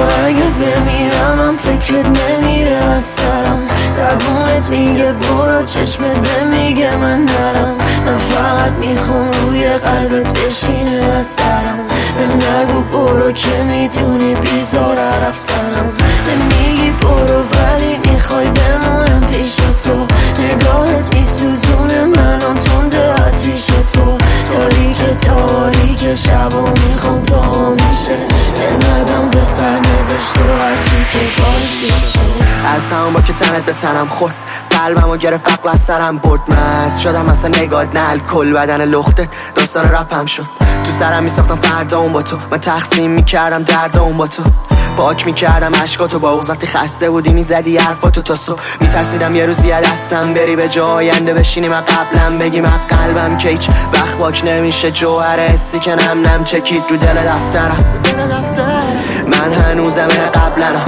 اگه بمیرم هم فکرت نمیره از سرم. زبونت میگه برو، چشمت نمیگه من نرم. من فقط میخوام روی قلبت بشینه از سرم. به نگو برو که میدونی بیزار رفتنم. نمیگی برو ولی میخوای بمونم پیش تو. نگاهت میسوزونه منو تنده آتیش تو. تاریک شب و میخوام تا میشه ندم به سرنوشت و هرچی که بازی شه. از همون با که تنت به تنم خورد، قلبم و گرفت عقل از سرم برد. مست شدم اصلا نگات نه الکل، بدن لختت داستان رپم شد. تو سرم میساختم فردا اون با تو، من تقسیم میکردم درد اون با تو. پاک میکردم عشقاتو با اون، وقتی خسته بودی میزدی حرفاتو تا صبح. میترسیدم یه روزی دستم بری به جای آینده بشینی من قبلم بگی من قلبم که هیچ وقت پاک نمیشه. جوهر حسی که نم چکید رو دل دفترم. من هنوزم این قبلنم،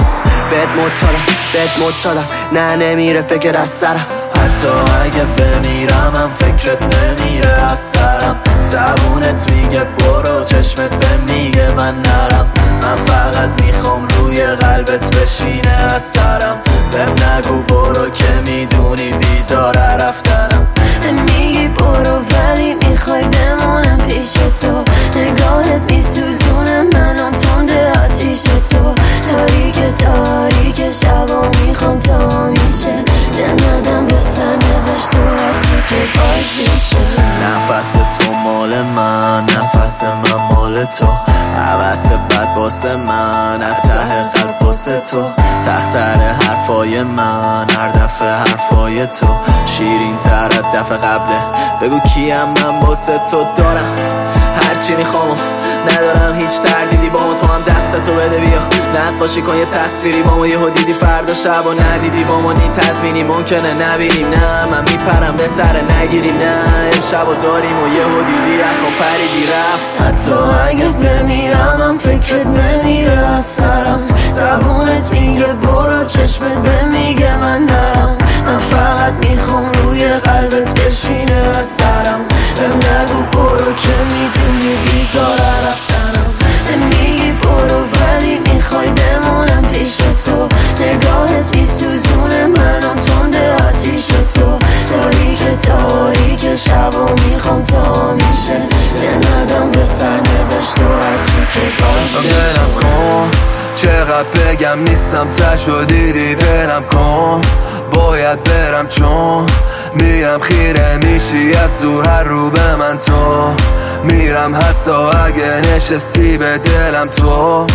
بهت مطالم نه نمیره فکر از سرم. حتی اگه بمیرم هم فکرت نمیره از سرم. زبونت میگه برو، چشمت به میگه من نرم. من فقط میخوام روی قلبت بشینه از سرم. بهم نگو برو که میدونی بیزار رفتنم. میگی برو ولی میخوای بمونم پیش تو. نگاهت میسوزونه منو تنده آتیش تو. تاریک شب و میخوام تا میشه دل ندم به سرنوشت و هرچی که بازی شه. نفس تو مال من، نفس من مال تو. عوض بد باسه من، ته قلب باسه تو. تختر حرفای من، هر دفعه حرفای تو شیرین تر از دفعه قبله. بگو کیم من باسه تو دارم هرچی میخوام، ندارم هیچ تردیدی با ما. تو هم دستتو بده بیا نقاشی کن یه تصویری با ما. یهو دیدی فردا شب و ندیدی با ما. نی تضمینی ممکنه نبینیم، نه من میپرم بهتره نگیریم. نه امشب و داریم و یهو دیدی اخو پریدی رفت. حتی اگه بمیرم هم فکرت نمیره از سرم. زبونت میگه برو، چشمت بمیگه من نرم. من فقط میخوام روی قلبت بشینه از سرم. بهم نگو برو که میدونی بیزار رفتنم. نمیگی برو ولی میخوای بمونم پیش تو. نگاهت میسوزونه منو تنده آتیش تو. تاریک شب و میخوام تا میشه دل ندم به سرنوشت و هرچی که بازی کن. چقدر بگم نیستم تشو دیدی ولم کن. باید برم چون میرم خیره میشی از دور هر رو به من تو. میرم حتی اگه نشستی به دلم تو.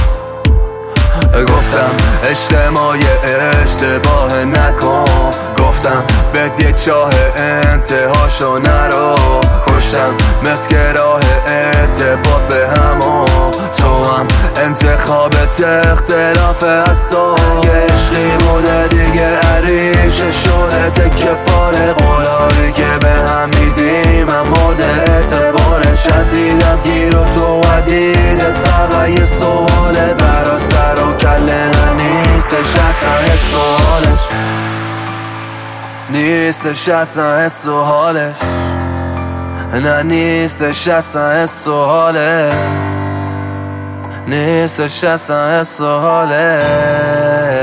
گفتم اجتماع اشتباه نکن. گفتم بهت یه چاه انتهاشو نرو. کشتم مسک راه اعتباط به همو. تو هم انتخابت اختلاف از تو. عشقی بوده دیگه عریشه شده تکه پاره. قولایی که به هم میدیم هم مورد اعتبارش. از دیدم گیر و تو دیدت فقط یه سواله. برا سر و کله نیستش اصلا حس و حالش. نیستش اصلا حس و حالش. نه نیستش اصلا حس و حالش. نیستش اصلا حس و حالش.